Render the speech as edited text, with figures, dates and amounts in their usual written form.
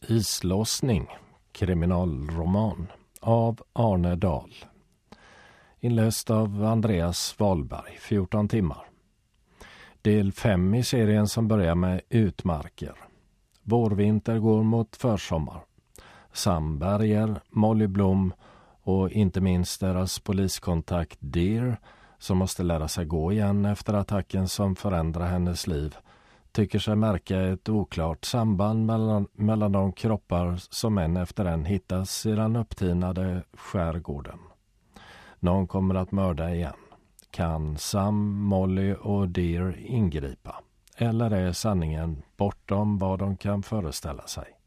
Islossning, kriminalroman av Arne Dahl. Inläst av Andreas Wahlberg, 14 timmar. Del 5 i serien som börjar med Utmarker. Vårvinter går mot försommar. Samberger, Molly Blom och inte minst deras poliskontakt Deer, som måste lära sig gå igen efter attacken som förändrar hennes liv, tycker sig märka ett oklart samband mellan de kroppar som en efter en hittas i den upptinade skärgården. Någon kommer att mörda igen. Kan Sam, Molly och Deer ingripa? Eller är sanningen bortom vad de kan föreställa sig?